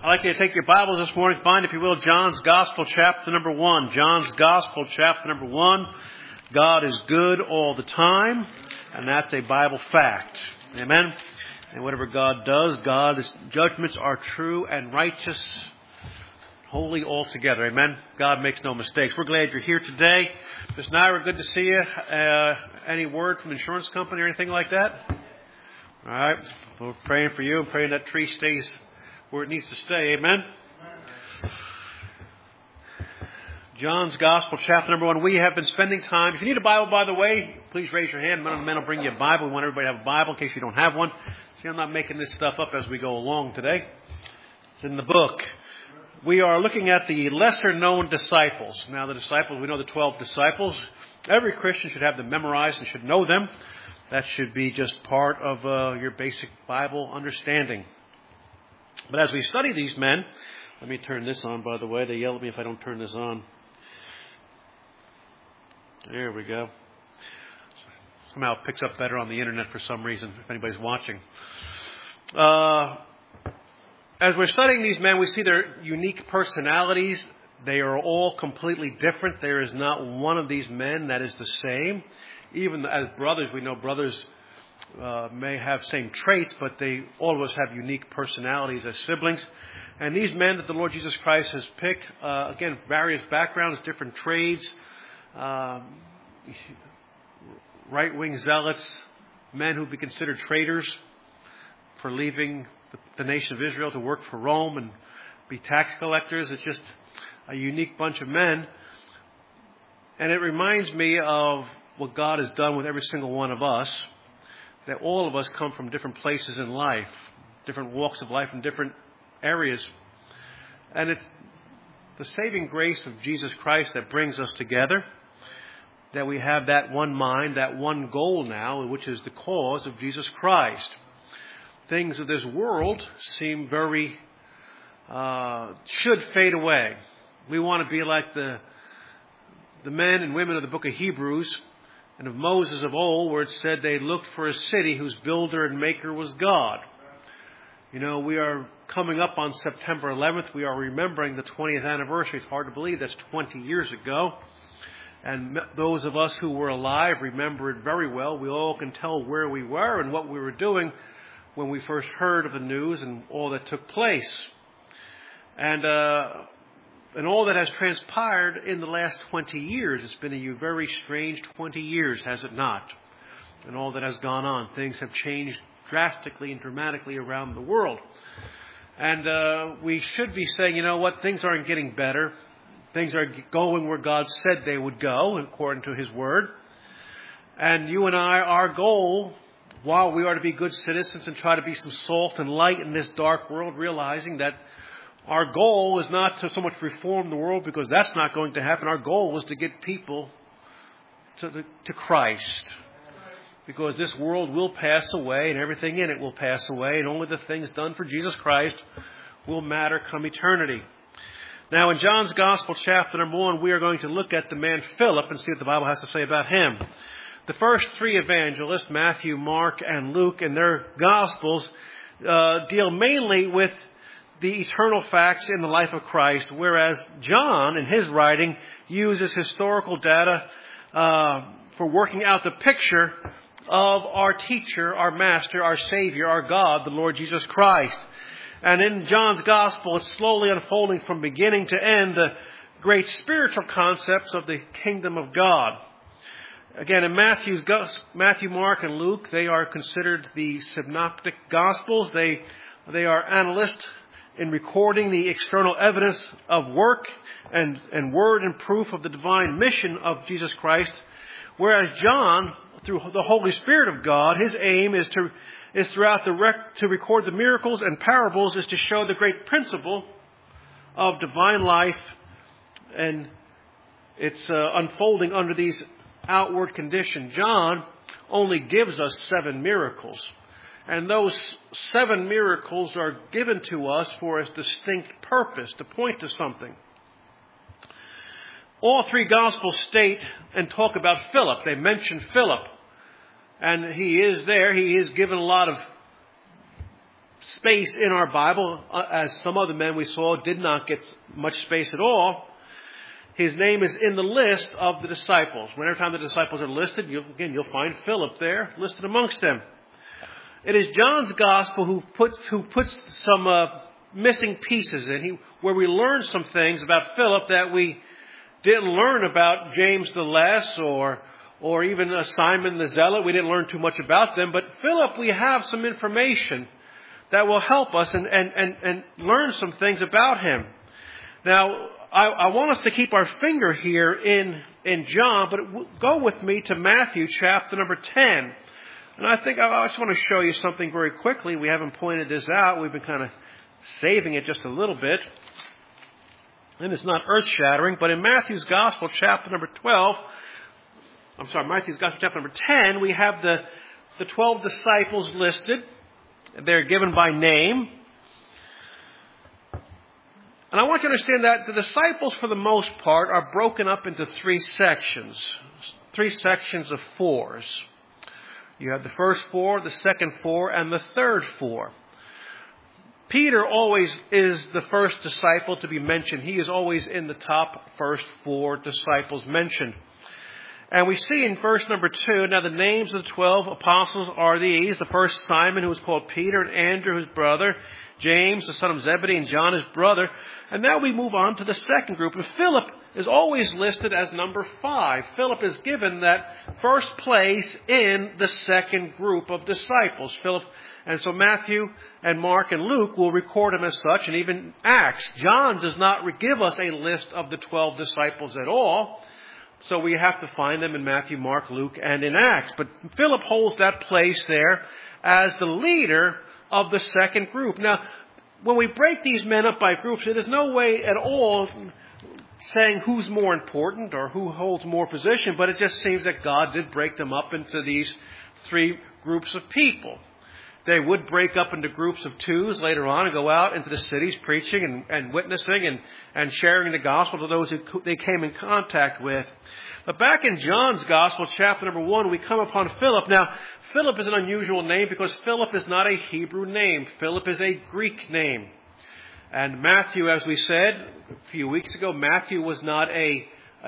I'd like you to take your Bibles this morning, find, if you will, John's Gospel, chapter number 1. John's Gospel, chapter number 1. God is good all the time, and that's a Bible fact. Amen? And whatever God does, God's judgments are true and righteous, holy altogether. Amen? God makes no mistakes. We're glad you're here today. Ms. Naira, good to see you. Any word from the insurance company or anything like that? All right. We're praying for you and praying that tree stays where it needs to stay. Amen? John's Gospel, chapter number 1. We have been spending time. If you need a Bible, by the way, please raise your hand. Men will bring you a Bible. We want everybody to have a Bible in case you don't have one. See, I'm not making this stuff up as we go along today. It's in the book. We are looking at the lesser-known disciples. Now, the disciples, we know the 12 disciples. Every Christian should have them memorized and should know them. That should be just part of your basic Bible understanding. But as we study these men, let me turn this on, by the way. They yell at me if I don't turn this on. There we go. Somehow it picks up better on the internet for some reason, if anybody's watching. As we're studying these men, we see their unique personalities. They are all completely different. There is not one of these men that is the same. Even as brothers, we know brothers may have same traits, but all of us have unique personalities as siblings. And these men that the Lord Jesus Christ has picked, again, various backgrounds, different trades, right-wing zealots, men who would be considered traitors for leaving the nation of Israel to work for Rome and be tax collectors. It's just a unique bunch of men. And it reminds me of what God has done with every single one of us, that all of us come from different places in life, different walks of life in different areas. And it's the saving grace of Jesus Christ that brings us together, that we have that one mind, that one goal now, which is the cause of Jesus Christ. Things of this world seem should fade away. We want to be like the men and women of the book of Hebrews and of Moses of old, where it said they looked for a city whose builder and maker was God. You know, we are coming up on September 11th. We are remembering the 20th anniversary. It's hard to believe that's 20 years ago. And those of us who were alive remember it very well. We all can tell where we were and what we were doing when we first heard of the news and all that took place. And all that has transpired in the last 20 years. It's been a very strange 20 years, has it not? And all that has gone on. Things have changed drastically and dramatically around the world. And we should be saying, you know what, things aren't getting better. Things are going where God said they would go, according to His Word. And you and I, our goal, while we are to be good citizens and try to be some salt and light in this dark world, realizing that our goal is not to so much reform the world, because that's not going to happen. Our goal is to get people to Christ. Because this world will pass away and everything in it will pass away, and only the things done for Jesus Christ will matter come eternity. Now, in John's Gospel, chapter number 1, we are going to look at the man Philip and see what the Bible has to say about him. The first three evangelists, Matthew, Mark, and Luke, in their Gospels, deal mainly with the eternal facts in the life of Christ, whereas John, in his writing, uses historical data for working out the picture of our teacher, our master, our Savior, our God, the Lord Jesus Christ. And in John's Gospel, it's slowly unfolding from beginning to end the great spiritual concepts of the kingdom of God. Again, in Matthew, Mark, and Luke, they are considered the synoptic Gospels. They are analysts in recording the external evidence of work and word and proof of the divine mission of Jesus Christ. Whereas John, through the Holy Spirit of God, his aim is to record the miracles and parables, is to show the great principle of divine life and its unfolding under these outward conditions. John only gives us 7 miracles. And those 7 miracles are given to us for a distinct purpose, to point to something. All 3 Gospels state and talk about Philip. They mention Philip. And he is there. He is given a lot of space in our Bible, as some other men we saw did not get much space at all. His name is in the list of the disciples. Whenever time the disciples are listed, you'll find Philip there, listed amongst them. It is John's gospel who puts some missing pieces in, where we learn some things about Philip that we didn't learn about James the Less or even Simon the Zealot. We didn't learn too much about them. But Philip, we have some information that will help us and learn some things about him. Now, I want us to keep our finger here in John, but go with me to Matthew chapter number 10. And I think I just want to show you something very quickly. We haven't pointed this out. We've been kind of saving it just a little bit. And it's not earth-shattering, but in Matthew's Gospel chapter number 10, we have the 12 disciples listed. They're given by name. And I want you to understand that the disciples, for the most part, are broken up into three sections of fours. You have the first four, the second four, and the third four. Peter always is the first disciple to be mentioned. He is always in the top first four disciples mentioned. And we see in verse number 2, now the names of the 12 apostles are these. The first, Simon, who was called Peter, and Andrew, his brother, James, the son of Zebedee, and John, his brother. And now we move on to the second group. And Philip is always listed as number 5. Philip is given that first place in the second group of disciples. Philip, and so Matthew and Mark and Luke will record him as such, and even Acts. John does not give us a list of the 12 disciples at all. So we have to find them in Matthew, Mark, Luke, and in Acts. But Philip holds that place there as the leader of the second group. Now, when we break these men up by groups, it is no way at all saying who's more important or who holds more position, but it just seems that God did break them up into these three groups of people. They would break up into groups of twos later on and go out into the cities preaching and witnessing and sharing the gospel to those who they came in contact with. But back in John's Gospel, chapter number 1, we come upon Philip. Now, Philip is an unusual name because Philip is not a Hebrew name. Philip is a Greek name. And Matthew, as we said a few weeks ago, Matthew was not a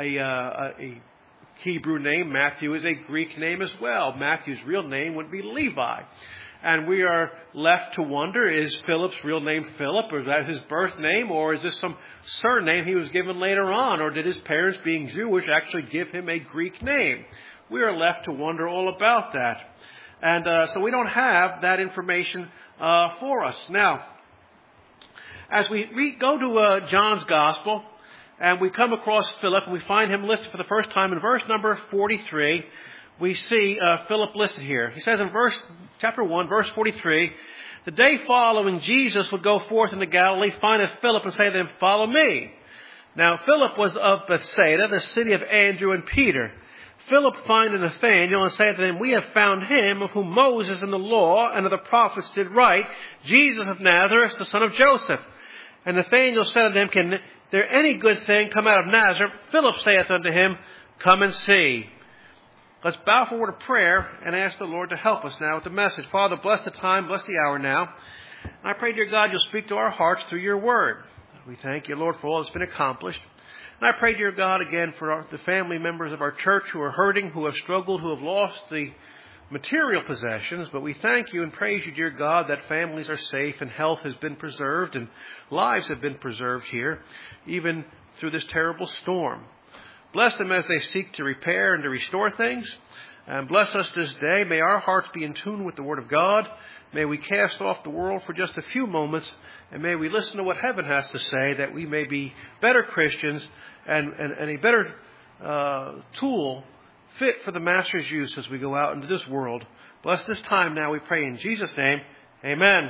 Hebrew name. Matthew is a Greek name as well. Matthew's real name would be Levi. And we are left to wonder, is Philip's real name Philip, or is that his birth name, or is this some surname he was given later on, or did his parents, being Jewish, actually give him a Greek name? We are left to wonder all about that. And so we don't have that information for us. Now, as we go to John's Gospel, and we come across Philip, and we find him listed for the first time in verse number 43, we see Philip listed here. He says in chapter 1, verse 43, the day following Jesus would go forth into Galilee, findeth Philip, and say to him, follow me. Now Philip was of Bethsaida, the city of Andrew and Peter. Philip findeth Nathanael, and saith to him, we have found him of whom Moses in the law and of the prophets did write, Jesus of Nazareth, the son of Joseph. And Nathanael said unto him, can there any good thing come out of Nazareth? Philip saith unto him, come and see. Let's bow for a word of prayer and ask the Lord to help us now with the message. Father, bless the time, bless the hour now. And I pray, dear God, you'll speak to our hearts through your word. We thank you, Lord, for all that's been accomplished. And I pray, dear God, again for the family members of our church who are hurting, who have struggled, who have lost the material possessions. But we thank you and praise you, dear God, that families are safe and health has been preserved and lives have been preserved here, even through this terrible storm. Bless them as they seek to repair and to restore things. And bless us this day. May our hearts be in tune with the Word of God. May we cast off the world for just a few moments. And may we listen to what heaven has to say, that we may be better Christians and a better tool fit for the Master's use as we go out into this world. Bless this time now, we pray in Jesus' name. Amen.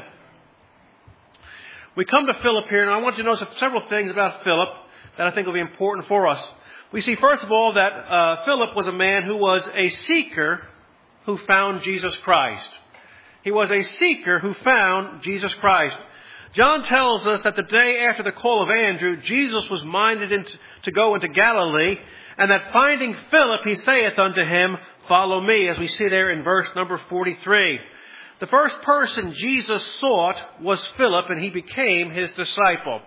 We come to Philip here, and I want you to know several things about Philip that I think will be important for us. We see, first of all, that Philip was a man who was a seeker who found Jesus Christ. He was a seeker who found Jesus Christ. John tells us that the day after the call of Andrew, Jesus was minded to go into Galilee, and that finding Philip, he saith unto him, follow me, as we see there in verse number 43. The first person Jesus sought was Philip, and he became his disciple.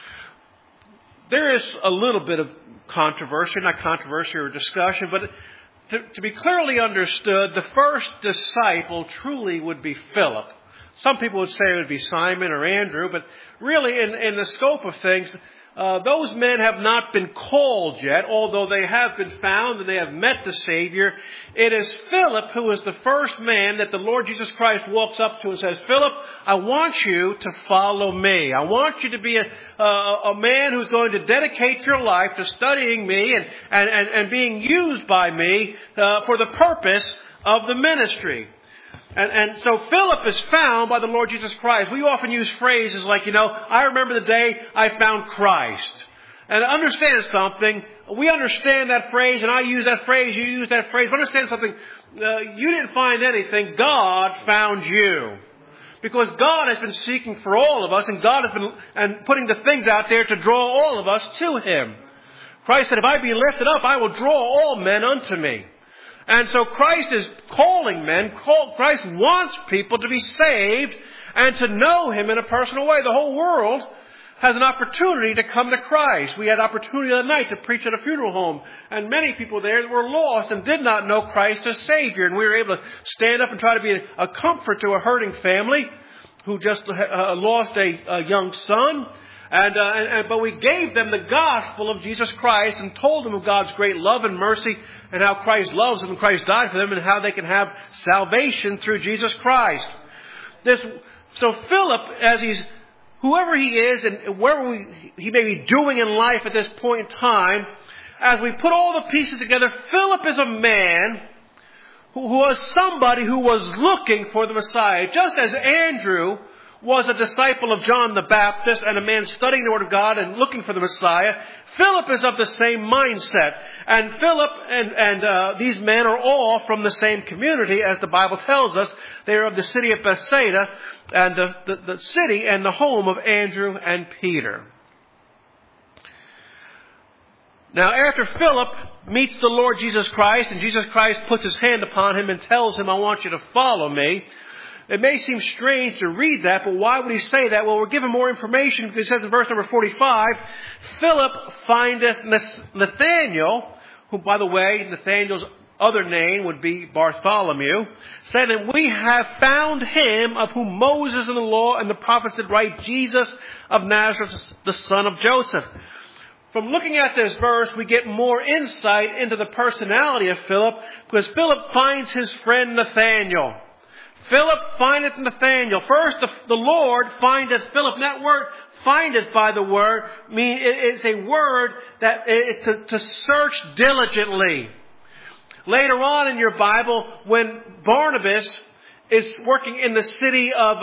There is a little bit of controversy, not controversy or discussion, but to be clearly understood, the first disciple truly would be Philip. Some people would say it would be Simon or Andrew, but really in the scope of things, those men have not been called yet, although they have been found and they have met the Savior. It is Philip who is the first man that the Lord Jesus Christ walks up to and says, Philip, I want you to follow me. I want you to be a man who's going to dedicate your life to studying me and being used by me for the purpose of the ministry. And so Philip is found by the Lord Jesus Christ. We often use phrases like, I remember the day I found Christ. And understand something, we understand that phrase, and I use that phrase, you use that phrase. But understand something, you didn't find anything, God found you. Because God has been seeking for all of us, and God has been putting the things out there to draw all of us to Him. Christ said, if I be lifted up, I will draw all men unto me. And so Christ is calling men. Christ wants people to be saved and to know Him in a personal way. The whole world has an opportunity to come to Christ. We had opportunity the other night to preach at a funeral home. And many people there were lost and did not know Christ as Savior. And we were able to stand up and try to be a comfort to a hurting family who just lost a young son. But we gave them the gospel of Jesus Christ and told them of God's great love and mercy and how Christ loves them and Christ died for them and how they can have salvation through Jesus Christ. So Philip, whoever he is and wherever he may be doing in life at this point in time, as we put all the pieces together, Philip is a man who was somebody who was looking for the Messiah. Just as Andrew was a disciple of John the Baptist and a man studying the Word of God and looking for the Messiah, Philip is of the same mindset. And Philip and these men are all from the same community, as the Bible tells us. They are of the city of Bethsaida, and the city and the home of Andrew and Peter. Now, after Philip meets the Lord Jesus Christ, and Jesus Christ puts His hand upon him and tells him, I want you to follow me, it may seem strange to read that, but why would he say that? Well, we're given more information because it says in verse number 45, Philip findeth Nathanael, who, by the way, Nathanael's other name would be Bartholomew, saying that we have found him of whom Moses and the law and the prophets did write, Jesus of Nazareth, the son of Joseph. From looking at this verse, we get more insight into the personality of Philip, because Philip finds his friend Nathanael. Philip findeth Nathanael. First, the Lord findeth Philip. And that word, findeth, by the word, it's a word that is to search diligently. Later on in your Bible, when Barnabas is working in the city of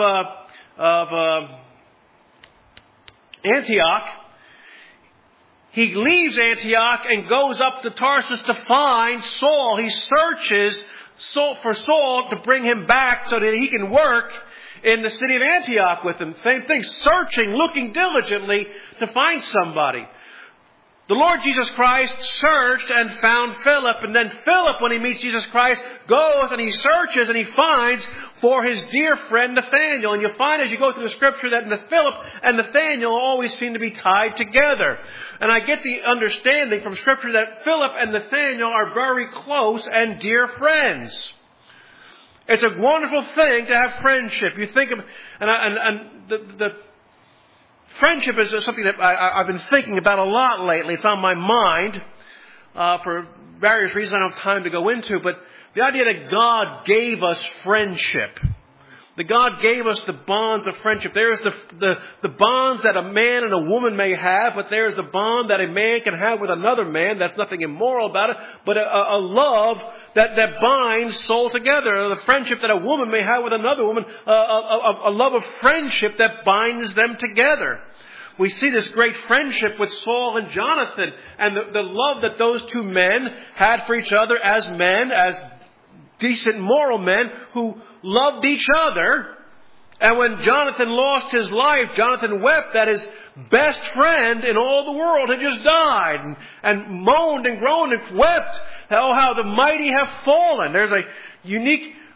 Antioch, he leaves Antioch and goes up to Tarsus to find Saul. He searches for Saul to bring him back so that he can work in the city of Antioch with him. Same thing, searching, looking diligently to find somebody. The Lord Jesus Christ searched and found Philip, and then Philip, when he meets Jesus Christ, goes and he searches and he finds for his dear friend Nathanael. And you'll find as you go through the Scripture that Philip and Nathanael always seem to be tied together. And I get the understanding from Scripture that Philip and Nathanael are very close and dear friends. It's a wonderful thing to have friendship. You think of, the friendship is something that I've been thinking about a lot lately. It's on my mind for various reasons I don't have time to go into. But the idea that God gave us friendship. That God gave us the bonds of friendship. There is the bonds that a man and a woman may have, but there is the bond that a man can have with another man. That's nothing immoral about it, but a love that binds soul together. The friendship that a woman may have with another woman, a love of friendship that binds them together. We see this great friendship with Saul and Jonathan, and the love that those two men had for each other as men, as decent moral men who loved each other. And when Jonathan lost his life, Jonathan wept that his best friend in all the world had just died, and moaned and groaned and wept, oh, how the mighty have fallen. There's a unique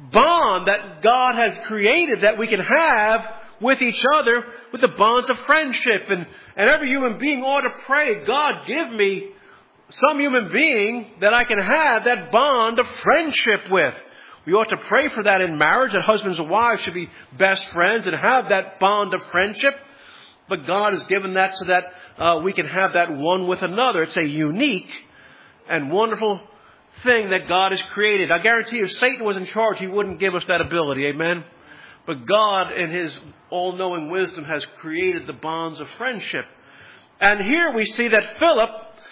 bond that God has created that we can have with each other, with the bonds of friendship. And every human being ought to pray, God, give me some human being that I can have that bond of friendship with. We ought to pray for that in marriage, that husbands and wives should be best friends and have that bond of friendship. But God has given that so that we can have that one with another. It's a unique and wonderful thing that God has created. I guarantee you, if Satan was in charge, he wouldn't give us that ability. Amen? But God, in His all-knowing wisdom, has created the bonds of friendship. And here we see that Philip,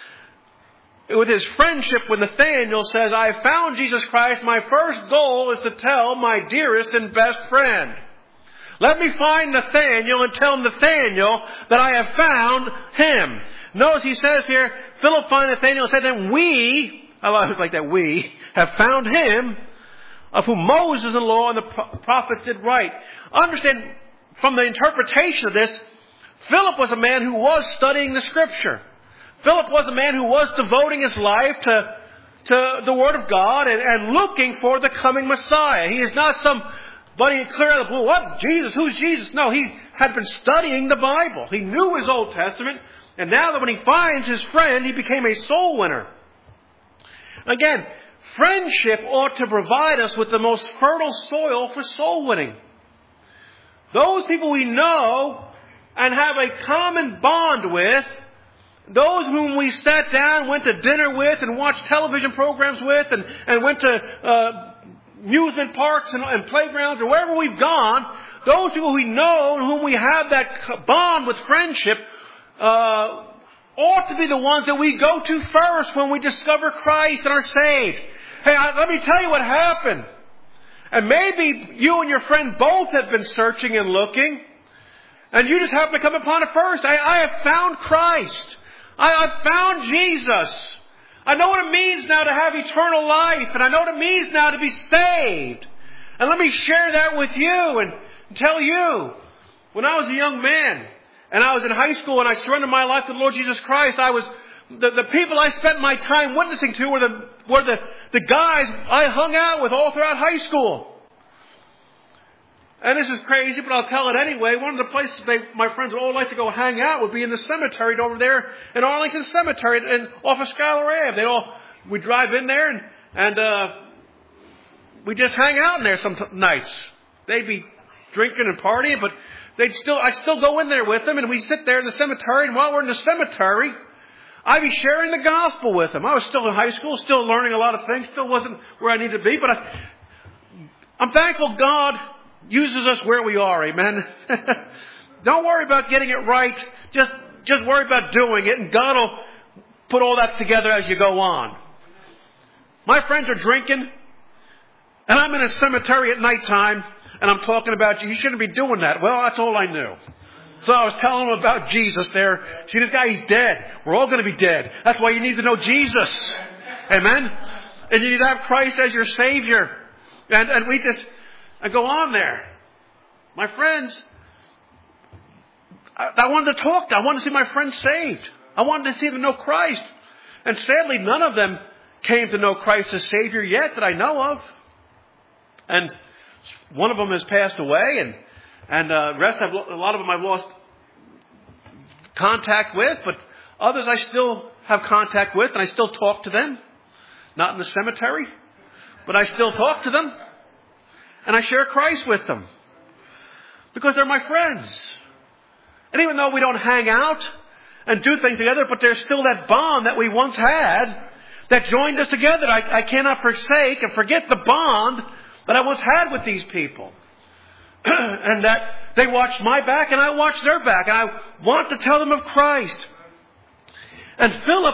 with his friendship with Nathanael, says, I have found Jesus Christ. My first goal is to tell my dearest and best friend. Let me find Nathanael and tell Nathanael that I have found him. Notice he says here, Philip found Nathanael and said, and we, I always like that, we have found him, of whom Moses and the law and the prophets did write. Understand, from the interpretation of this, Philip was a man who was studying the Scripture. Philip was a man who was devoting his life to the Word of God and looking for the coming Messiah. He is not somebody clear out of the blue. What? Jesus? Who's Jesus? No, he had been studying the Bible. He knew his Old Testament. And now that when he finds his friend, he became a soul winner. Again, friendship ought to provide us with the most fertile soil for soul winning. Those people we know and have a common bond with, those whom we sat down, went to dinner with, and watched television programs with, and went to amusement parks and playgrounds, or wherever we've gone, those people we know and whom we have that bond with friendship, ought to be the ones that we go to first when we discover Christ and are saved. Hey, let me tell you what happened. And maybe you and your friend both have been searching and looking, and you just happen to come upon it first. I have found Christ. I've found Jesus. I know what it means now to have eternal life, and I know what it means now to be saved. And let me share that with you and tell you, when I was a young man, and I was in high school and I surrendered my life to the Lord Jesus Christ, the people I spent my time witnessing to were the guys I hung out with all throughout high school. And this is crazy, but I'll tell it anyway. One of the places my friends would all like to go hang out would be in the cemetery over there in Arlington Cemetery and off of Schuyler Ave. We'd drive in there and we'd just hang out in there some nights. They'd be drinking and partying, but I'd still go in there with them, and we'd sit there in the cemetery, and while we're in the cemetery, I'd be sharing the gospel with them. I was still in high school, still learning a lot of things, still wasn't where I needed to be, but I'm thankful God uses us where we are, amen? Don't worry about getting it right, just worry about doing it, and God will put all that together as you go on. My friends are drinking, and I'm in a cemetery at nighttime, and I'm talking about you shouldn't be doing that. Well, that's all I knew. So I was telling them about Jesus there. See, this guy, he's dead. We're all going to be dead. That's why you need to know Jesus. Amen? And you need to have Christ as your Savior. And we just go on there. My friends, I wanted to talk to them. I wanted to see my friends saved. I wanted to see them know Christ. And sadly, none of them came to know Christ as Savior yet that I know of. And one of them has passed away, and the rest, a lot of them I've lost contact with, but others I still have contact with, and I still talk to them. Not in the cemetery, but I still talk to them, and I share Christ with them because they're my friends. And even though we don't hang out and do things together, but there's still that bond that we once had that joined us together. I cannot forsake and forget the bond that I once had with these people. And that they watched my back and I watched their back. And I want to tell them of Christ. And Philip,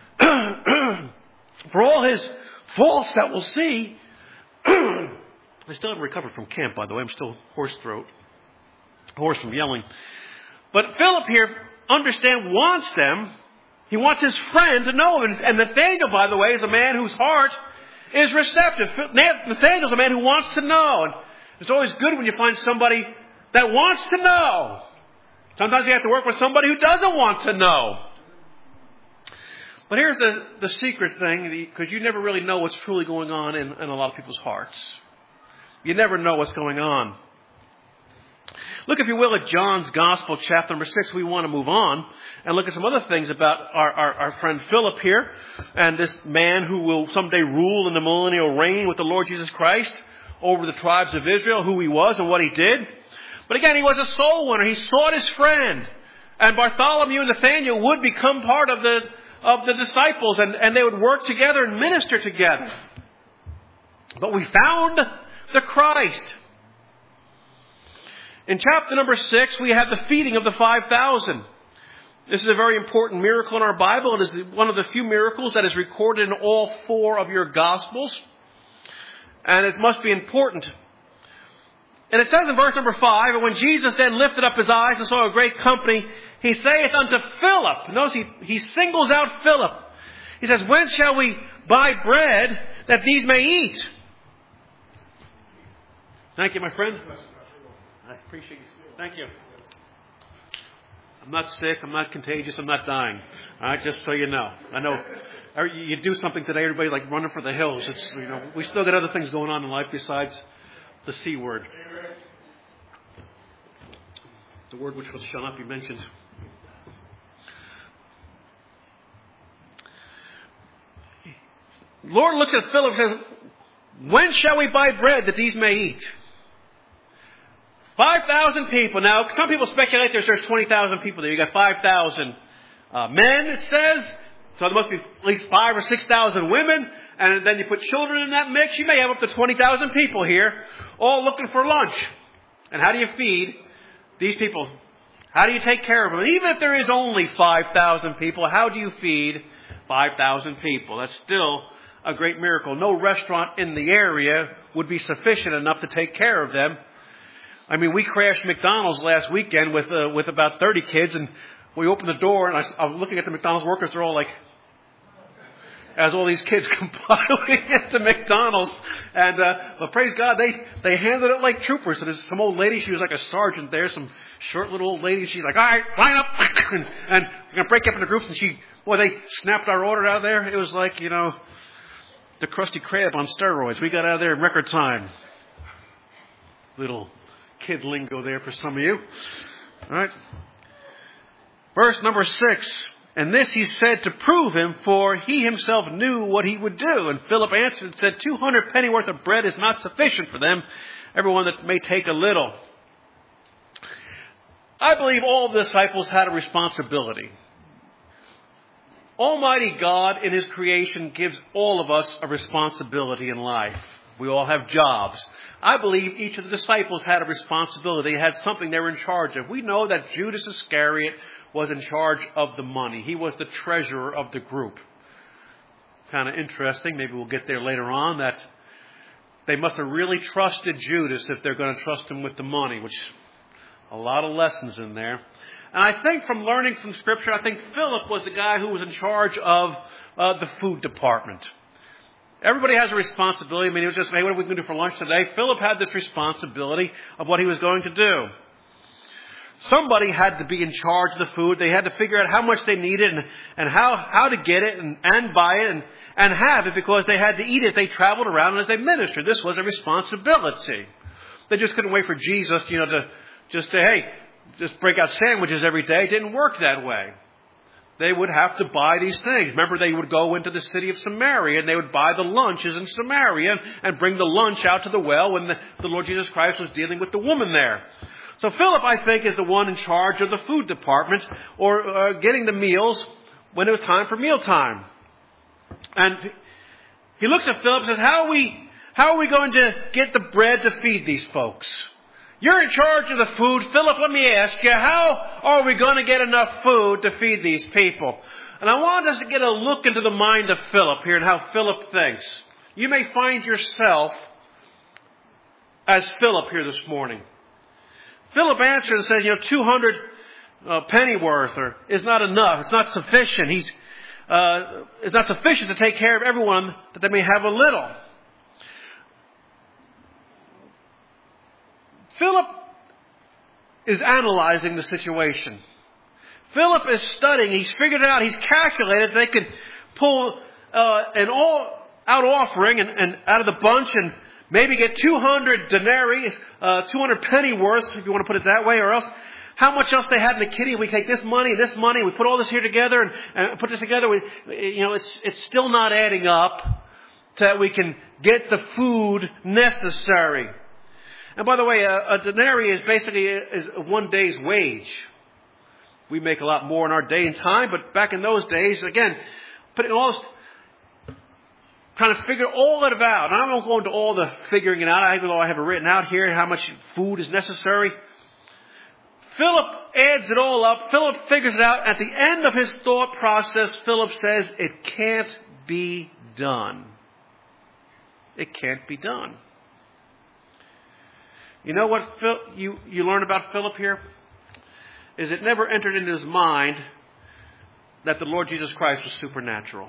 for all his faults that we'll see, I still haven't recovered from camp, by the way. I'm still hoarse from yelling. But Philip here, wants them. He wants his friend to know him. And Nathanael, by the way, is a man whose heart is receptive. Nathanael's a man who wants to know. And it's always good when you find somebody that wants to know. Sometimes you have to work with somebody who doesn't want to know. But here's the secret thing, because you never really know what's truly going on in a lot of people's hearts. You never know what's going on. Look, if you will, at John's Gospel, chapter number 6. We want to move on and look at some other things about our friend Philip here and this man who will someday rule in the millennial reign with the Lord Jesus Christ over the tribes of Israel, who he was and what he did. But again, he was a soul winner. He sought his friend. And Bartholomew and Nathaniel would become part of the disciples, and they would work together and minister together. But we found the Christ. In chapter number 6, we have the feeding of the 5,000. This is a very important miracle in our Bible. It is one of the few miracles that is recorded in all 4 of your Gospels. And it must be important. And it says in verse number 5, and when Jesus then lifted up his eyes and saw a great company, he saith unto Philip. Notice he singles out Philip. He says, when shall we buy bread that these may eat? Thank you, my friend. I appreciate you. Thank you. I'm not sick. I'm not contagious. I'm not dying. All right, just so you know. I know you do something today, everybody's like running for the hills. It's, we still got other things going on in life besides the C word. The word which shall not be mentioned. Lord looks at Philip and says, when shall we buy bread that these may eat? 5,000 people. Now, some people speculate there's 20,000 people there. You got 5,000 men, it says. So there must be at least 5,000 or 6,000 women. And then you put children in that mix. You may have up to 20,000 people here, all looking for lunch. And how do you feed these people? How do you take care of them? And even if there is only 5,000 people, how do you feed 5,000 people? That's still a great miracle. No restaurant in the area would be sufficient enough to take care of them. I mean, we crashed McDonald's last weekend with about 30 kids, and we opened the door, and I was looking at the McDonald's workers. They're all like, as all these kids compiling into McDonald's. And but praise God, they handled it like troopers. So there's some old lady, she was like a sergeant there, some short little old lady. She's like, all right, line up. and we're going to break up into groups. And they snapped our order out of there. It was like, the Krusty Krab on steroids. We got out of there in record time. Little kid lingo there for some of you. All right. Verse number 6. And this he said to prove him, for he himself knew what he would do. And Philip answered and said, 200 pennyworth of bread is not sufficient for them, everyone that may take a little. I believe all the disciples had a responsibility. Almighty God in his creation gives all of us a responsibility in life. We all have jobs. I believe each of the disciples had a responsibility. They had something they were in charge of. We know that Judas Iscariot was in charge of the money. He was the treasurer of the group. Kind of interesting. Maybe we'll get there later on, that they must have really trusted Judas if they're going to trust him with the money, which a lot of lessons in there. And I think from learning from Scripture, I think Philip was the guy who was in charge of the food department. Everybody has a responsibility. I mean, it was just, hey, what are we going to do for lunch today? Philip had this responsibility of what he was going to do. Somebody had to be in charge of the food. They had to figure out how much they needed and how to get it and buy it and have it, because they had to eat it. They traveled around as they ministered. This was a responsibility. They just couldn't wait for Jesus, to just break out sandwiches every day. It didn't work that way. They would have to buy these things. Remember, they would go into the city of Samaria and they would buy the lunches in Samaria and bring the lunch out to the well when the Lord Jesus Christ was dealing with the woman there. So Philip, I think, is the one in charge of the food department or getting the meals when it was time for mealtime. And he looks at Philip and says, how are we going to get the bread to feed these folks? You're in charge of the food. Philip, let me ask you, how are we going to get enough food to feed these people? And I want us to get a look into the mind of Philip here and how Philip thinks. You may find yourself as Philip here this morning. Philip answered and said, 200 pennyworth is not enough. It's not sufficient. It's not sufficient to take care of everyone, that they may have a little. Philip is analyzing the situation. Philip is studying. He's figured it out. He's calculated they could pull an all-out offering and out of the bunch and maybe get 200 denarii, 200 pennyworths, if you want to put it that way, or else how much else they had in the kitty. We take this money, we put all this here together and put this together. It's still not adding up so that we can get the food necessary. And by the way, a denarii is basically is 1 day's wage. We make a lot more in our day and time, but back in those days, again, putting all this, trying to figure all of it out. And I won't go into all the figuring it out, even though I have it written out here, how much food is necessary. Philip adds it all up. Philip figures it out. At the end of his thought process, Philip says, it can't be done. It can't be done. You know what you learn about Philip here? Is it never entered into his mind that the Lord Jesus Christ was supernatural.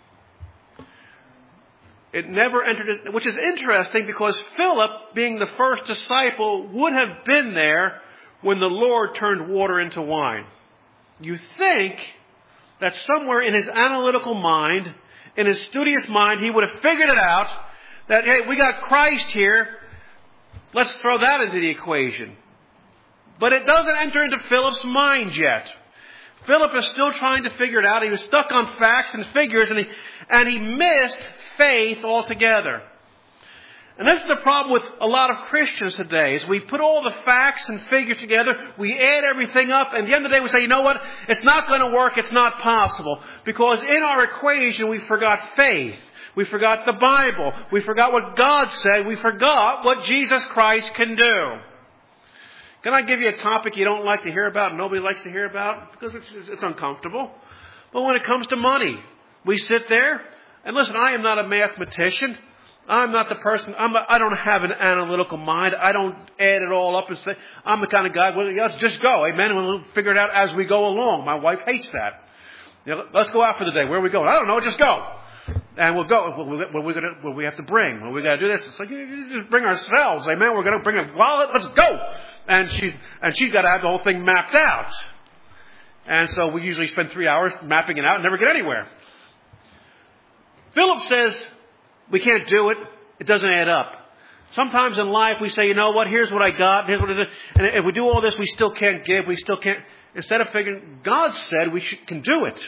It never entered, which is interesting because Philip, being the first disciple, would have been there when the Lord turned water into wine. You think that somewhere in his analytical mind, in his studious mind, he would have figured it out that, hey, we got Christ here. Let's throw that into the equation. But it doesn't enter into Philip's mind yet. Philip is still trying to figure it out. He was stuck on facts and figures, and he missed faith altogether. And this is the problem with a lot of Christians today, is we put all the facts and figures together, we add everything up, and at the end of the day we say, you know what, it's not going to work, it's not possible. Because in our equation we forgot faith. We forgot the Bible. We forgot what God said. We forgot what Jesus Christ can do. Can I give you a topic you don't like to hear about and nobody likes to hear about? Because it's uncomfortable. But when it comes to money, we sit there, and listen, I am not a mathematician. I'm not the person, I don't have an analytical mind. I don't add it all up and say, I'm the kind of guy, well, let's just go, amen, and we'll figure it out as we go along. My wife hates that. You know, let's go out for the day. Where are we going? I don't know, just go. And we'll go. What we have to bring? Well, we got to do this. It's like, you just bring ourselves, amen. We're going to bring a wallet. Let's go. And she's got to have the whole thing mapped out. And so we usually spend 3 hours mapping it out and never get anywhere. Philip says, we can't do it. It doesn't add up. Sometimes in life we say, you know what, here's what I got, here's what it is. And if we do all this, we still can't give, we still can't. Instead of figuring, God said we can do it.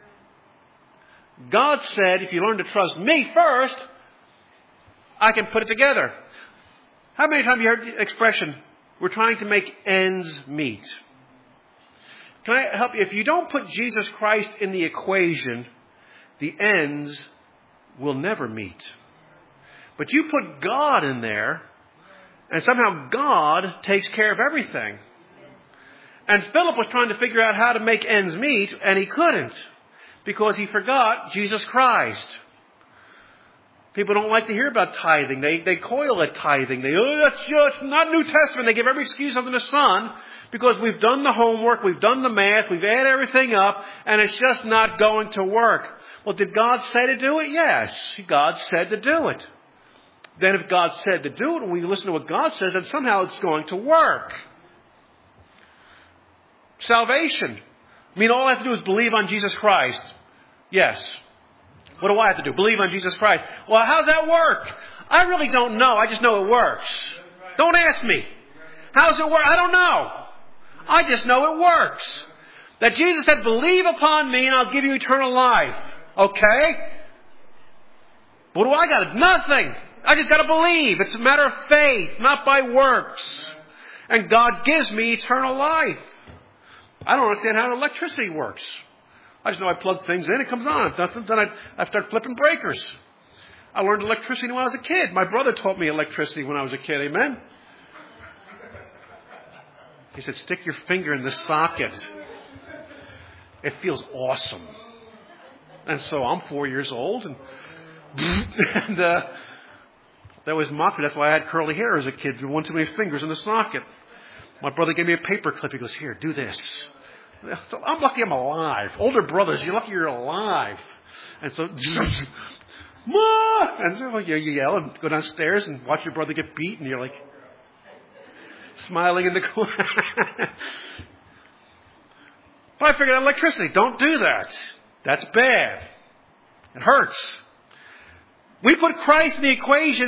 God said, if you learn to trust me first, I can put it together. How many times have you heard the expression, we're trying to make ends meet? Can I help you? If you don't put Jesus Christ in the equation, the ends will never meet. But you put God in there, and somehow God takes care of everything. And Philip was trying to figure out how to make ends meet, and he couldn't. Because he forgot Jesus Christ. People don't like to hear about tithing. They coil at tithing. It's not New Testament. They give every excuse under the sun because we've done the homework, we've done the math, we've added everything up, and it's just not going to work. Well, did God say to do it? Yes, God said to do it. Then if God said to do it, and we listen to what God says, then somehow it's going to work. Salvation. I mean, all I have to do is believe on Jesus Christ. Yes. What do I have to do? Believe on Jesus Christ. Well, how's that work? I really don't know. I just know it works. Don't ask me. How does it work? I don't know. I just know it works. That Jesus said, believe upon me and I'll give you eternal life. Okay? What do I got? Nothing. I just got to believe. It's a matter of faith, not by works. And God gives me eternal life. I don't understand how electricity works. I just know I plug things in, it comes on. Then I start flipping breakers. I learned electricity when I was a kid. My brother taught me electricity when I was a kid. Amen? He said, stick your finger in the socket. It feels awesome. And so I'm 4 years old, and that was mocked me. That's why I had curly hair as a kid. One too many fingers in the socket. My brother gave me a paper clip. He goes, here, do this. So I'm lucky I'm alive. Older brothers, you're lucky you're alive. And so, Ma! And so you yell and go downstairs and watch your brother get beat, and you're like smiling in the corner. But I figured out electricity. Don't do that. That's bad. It hurts. We put Christ in the equation.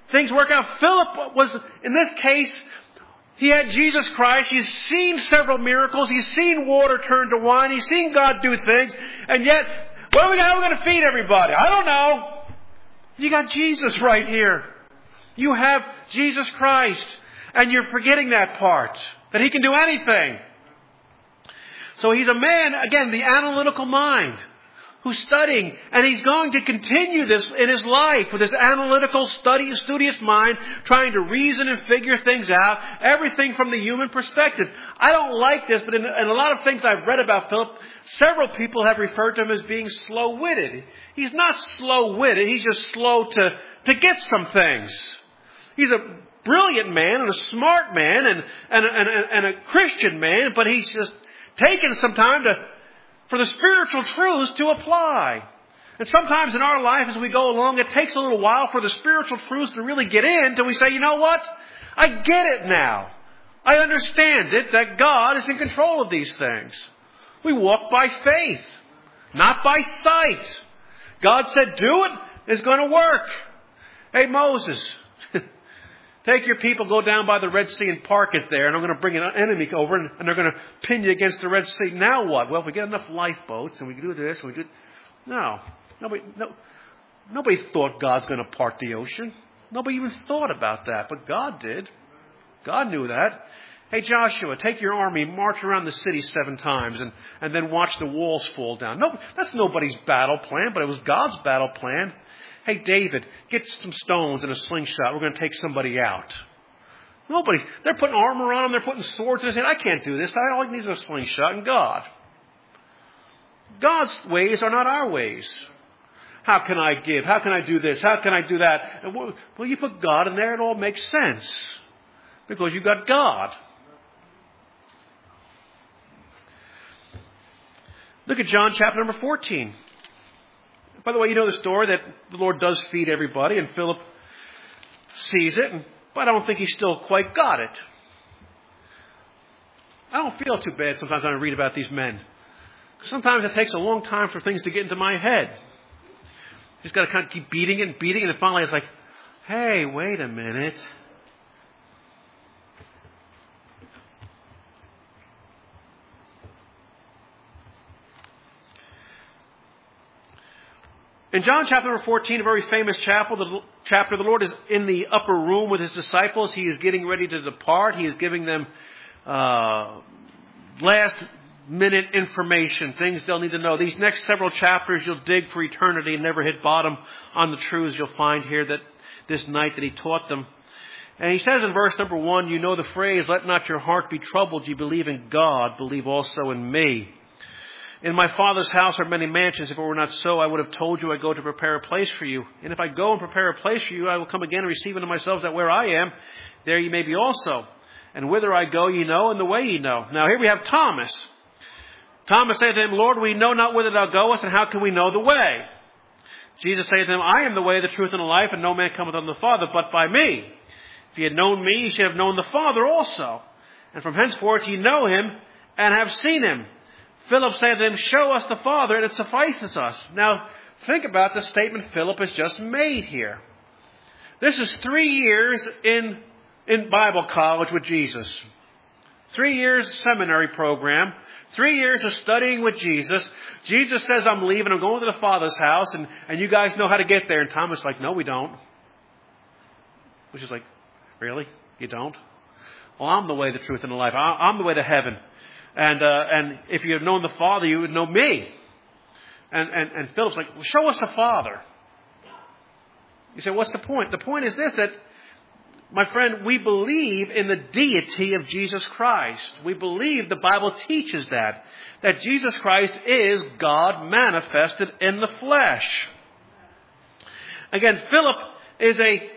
things work out. Philip was, in this case, he had Jesus Christ. He's seen several miracles. He's seen water turn to wine. He's seen God do things. And yet, how are we going to feed everybody? I don't know. You got Jesus right here. You have Jesus Christ. And you're forgetting that part. That He can do anything. So he's a man, again, the analytical mind, who's studying, and he's going to continue this in his life with his analytical, studious mind, trying to reason and figure things out, everything from the human perspective. I don't like this, but in a lot of things I've read about Philip, several people have referred to him as being slow-witted. He's not slow-witted, he's just slow to get some things. He's a brilliant man and a smart man and a Christian man, but he's just taken some time for the spiritual truths to apply. And sometimes in our life as we go along, it takes a little while for the spiritual truths to really get in until we say, you know what? I get it now. I understand it, that God is in control of these things. We walk by faith, not by sight. God said, do it, it's going to work. Hey, Moses, take your people, go down by the Red Sea and park it there, and I'm going to bring an enemy over, and they're going to pin you against the Red Sea. Now what? Well, if we get enough lifeboats, and we can do this, and we do... No. Nobody thought God's going to part the ocean. Nobody even thought about that, but God did. God knew that. Hey, Joshua, take your army, march around the city 7 times, and then watch the walls fall down. No, that's nobody's battle plan, but it was God's battle plan. Hey, David, get some stones and a slingshot. We're going to take somebody out. Nobody. They're putting armor on them. They're putting swords in his hand. I can't do this. All I need is a slingshot and God. God's ways are not our ways. How can I give? How can I do this? How can I do that? And well, you put God in there, it all makes sense. Because you've got God. Look at John chapter number 14. By the way, you know the story that the Lord does feed everybody, and Philip sees it, but I don't think he still quite got it. I don't feel too bad sometimes when I read about these men. Sometimes it takes a long time for things to get into my head. Just got to kind of keep beating it, and finally it's like, hey, wait a minute. In John chapter 14, a very famous chapter, the Lord is in the upper room with His disciples. He is getting ready to depart. He is giving them last-minute information, things they'll need to know. These next several chapters, you'll dig for eternity and never hit bottom on the truths you'll find here that this night that He taught them. And He says in verse number 1, you know the phrase, let not your heart be troubled. You believe in God, believe also in me. In my Father's house are many mansions. If it were not so, I would have told you I go to prepare a place for you. And if I go and prepare a place for you, I will come again and receive unto myself, that where I am, there ye may be also. And whither I go ye know, and the way ye know. Now here we have Thomas. Thomas said to him, Lord, we know not whither thou goest, and how can we know the way? Jesus said to him, I am the way, the truth, and the life, and no man cometh unto the Father but by me. If ye had known me, ye should have known the Father also. And from henceforth ye know him, and have seen him. Philip said to him, show us the Father, and it suffices us. Now, think about the statement Philip has just made here. This is 3 years in Bible college with Jesus. 3 years seminary program. 3 years of studying with Jesus. Jesus says, I'm leaving. I'm going to the Father's house, and you guys know how to get there. And Thomas is like, no, we don't. Which is like, really? You don't? Well, I'm the way, the truth, and the life. I'm the way to heaven. And if you had known the Father, you would know me. And Philip's like, well, show us the Father. You say, what's the point? The point is this, that, my friend, we believe in the deity of Jesus Christ. We believe the Bible teaches that Jesus Christ is God manifested in the flesh. Again, Philip is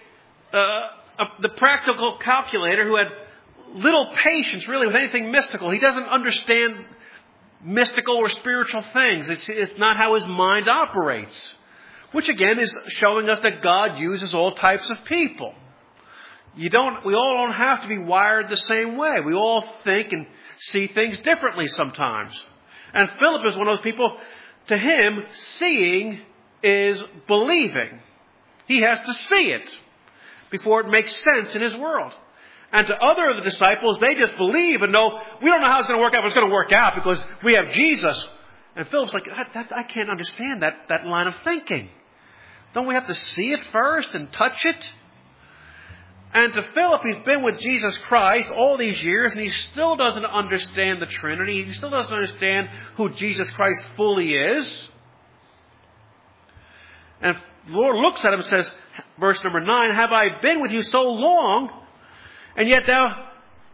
the practical calculator who had little patience, really, with anything mystical. He doesn't understand mystical or spiritual things. It's not how his mind operates. Which, again, is showing us that God uses all types of people. We all don't have to be wired the same way. We all think and see things differently sometimes. And Philip is one of those people, to him, seeing is believing. He has to see it. before it makes sense in his world. And to other of the disciples, they just believe and know, we don't know how it's going to work out, but it's going to work out because we have Jesus. And Philip's like, I can't understand that line of thinking. Don't we have to see it first and touch it? And to Philip, he's been with Jesus Christ all these years, and he still doesn't understand the Trinity. He still doesn't understand who Jesus Christ fully is. And the Lord looks at him and says, verse number 9, have I been with you so long, and yet thou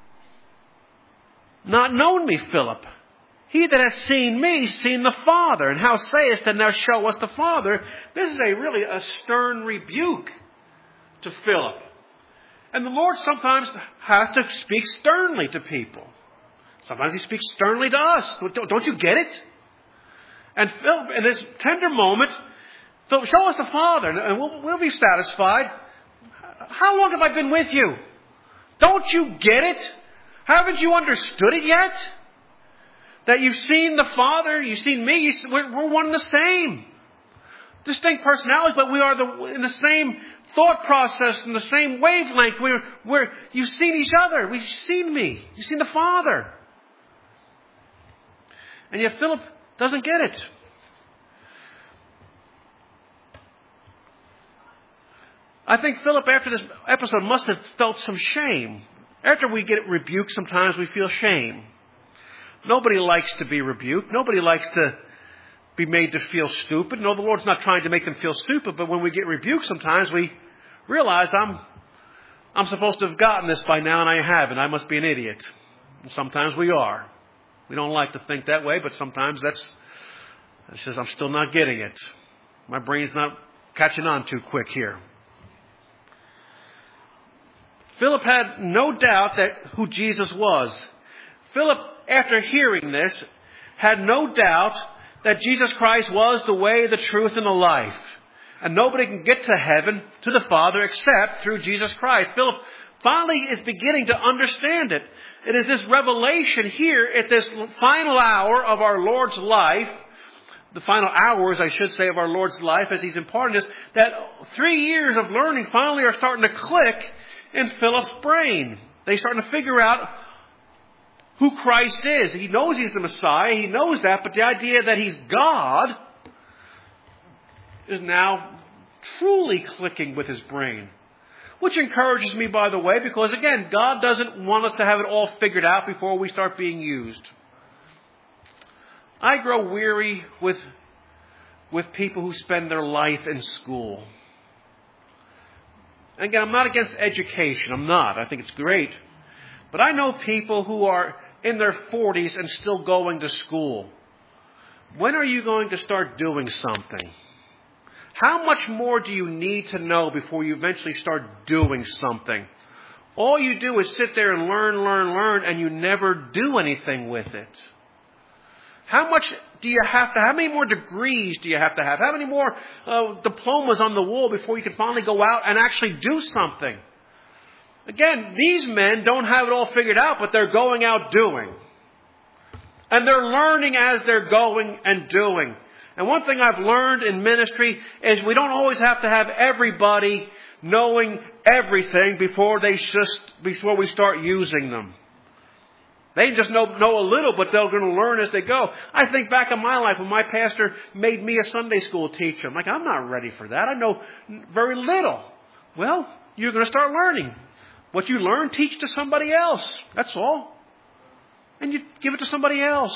not known me, Philip? He that hath seen me, seen the Father. And how sayest then thou show us the Father? This is really a stern rebuke to Philip. And the Lord sometimes has to speak sternly to people. Sometimes he speaks sternly to us. Don't you get it? And Philip, in this tender moment, Philip, show us the Father, and we'll be satisfied. How long have I been with you? Don't you get it? Haven't you understood it yet? That you've seen the Father, you've seen me, we're one and the same. Distinct personalities, but we are in the same thought process, in the same wavelength. You've seen each other. We've seen me. You've seen the Father. And yet Philip doesn't get it. I think Philip, after this episode, must have felt some shame. After we get rebuked, sometimes we feel shame. Nobody likes to be rebuked. Nobody likes to be made to feel stupid. No, the Lord's not trying to make them feel stupid, but when we get rebuked, sometimes we realize I'm supposed to have gotten this by now, and I haven't. I must be an idiot. And sometimes we are. We don't like to think that way, but sometimes it says I'm still not getting it. My brain's not catching on too quick here. Philip had no doubt that who Jesus was. Philip, after hearing this, had no doubt that Jesus Christ was the way, the truth, and the life. And nobody can get to heaven, to the Father, except through Jesus Christ. Philip finally is beginning to understand it. It is this revelation here at this final hour of our Lord's life, the final hours, I should say, of our Lord's life as He's imparting us, that 3 years of learning finally are starting to click in Philip's brain. They're starting to figure out who Christ is. He knows He's the Messiah. He knows that. But the idea that He's God is now truly clicking with his brain. Which encourages me, by the way, because again, God doesn't want us to have it all figured out before we start being used. I grow weary with people who spend their life in school. Again, I'm not against education. I'm not. I think it's great. But I know people who are in their 40s and still going to school. When are you going to start doing something? How much more do you need to know before you eventually start doing something? All you do is sit there and learn, and you never do anything with it. How much do you have to have? How many more degrees do you have to have? How many more diplomas on the wall before you can finally go out and actually do something? Again, these men don't have it all figured out, but they're going out doing. And they're learning as they're going and doing. And one thing I've learned in ministry is we don't always have to have everybody knowing everything before we start using them. They just know a little, but they're going to learn as they go. I think back in my life when my pastor made me a Sunday school teacher. I'm like, I'm not ready for that. I know very little. Well, you're going to start learning. What you learn, teach to somebody else. That's all. And you give it to somebody else.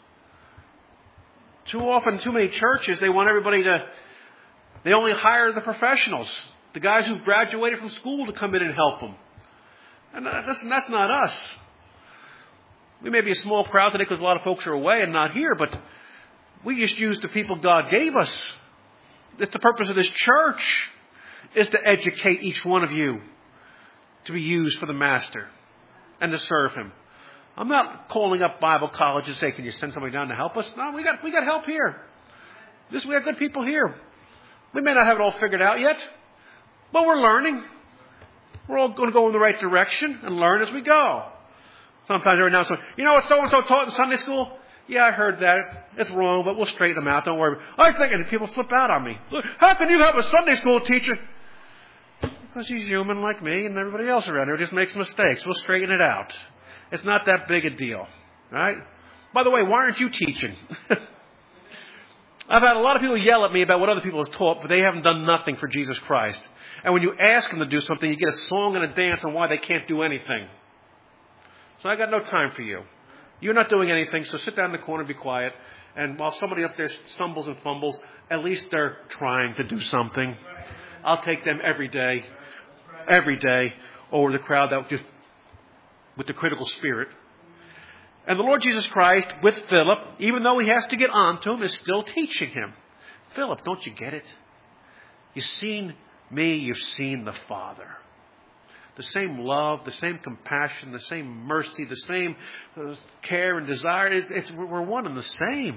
Too often, too many churches, they want everybody they only hire the professionals. The guys who've graduated from school to come in and help them. And that's not us. We may be a small crowd today because a lot of folks are away and not here, but we just use the people God gave us. It's the purpose of this church, is to educate each one of you to be used for the Master and to serve Him. I'm not calling up Bible colleges and say, can you send somebody down to help us? No, we got help here. We have good people here. We may not have it all figured out yet, but we're learning. We're all going to go in the right direction and learn as we go. Sometimes every now and then, you know what so-and-so taught in Sunday school? Yeah, I heard that. It's wrong, but we'll straighten them out. Don't worry. I think, and people flip out on me. Look, how can you have a Sunday school teacher? Because he's human like me and everybody else around here just makes mistakes. We'll straighten it out. It's not that big a deal. Right? By the way, why aren't you teaching? I've had a lot of people yell at me about what other people have taught, but they haven't done nothing for Jesus Christ. And when you ask them to do something, you get a song and a dance on why they can't do anything. So I got no time for you. You're not doing anything, so sit down in the corner and be quiet. And while somebody up there stumbles and fumbles, at least they're trying to do something. I'll take them every day over the crowd that just with the critical spirit. And the Lord Jesus Christ, with Philip, even though he has to get on to him, is still teaching him. Philip, don't you get it? You've seen me, you've seen the Father. The same love, the same compassion, the same mercy, the same care and desire. We're one and the same.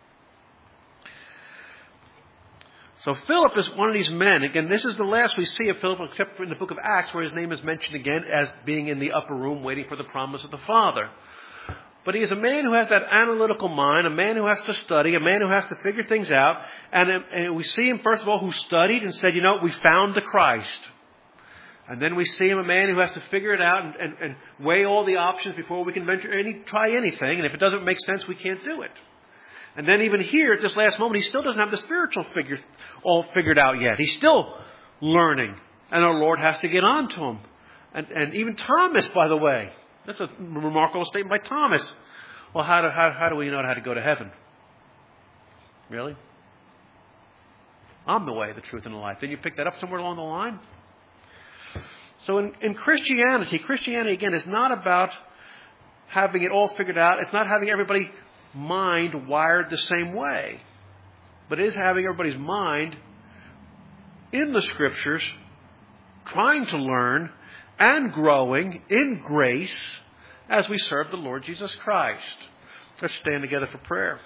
So Philip is one of these men. Again, this is the last we see of Philip, except for in the book of Acts, where his name is mentioned again as being in the upper room waiting for the promise of the Father. But he is a man who has that analytical mind, a man who has to study, a man who has to figure things out. And we see him, first of all, who studied and said, we found the Christ. And then we see him a man who has to figure it out and weigh all the options before we can try anything. And if it doesn't make sense, we can't do it. And then even here, at this last moment, he still doesn't have the spiritual all figured out yet. He's still learning. And our Lord has to get on to him. And even Thomas, by the way. That's a remarkable statement by Thomas. Well, how do we know how to go to heaven? Really? I'm the way, the truth, and the life. Didn't you pick that up somewhere along the line? So in Christianity, again, is not about having it all figured out. It's not having everybody's mind wired the same way. But it is having everybody's mind in the Scriptures, trying to learn and growing in grace as we serve the Lord Jesus Christ. Let's stand together for prayer.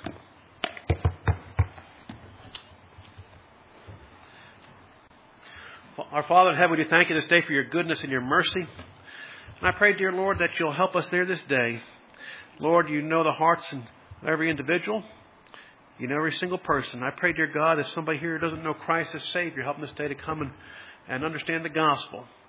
Our Father in heaven, we thank you this day for your goodness and your mercy. And I pray, dear Lord, that you'll help us there this day. Lord, you know the hearts of every individual. You know every single person. I pray, dear God, if somebody here doesn't know Christ as Savior, help them this day to come and understand the gospel.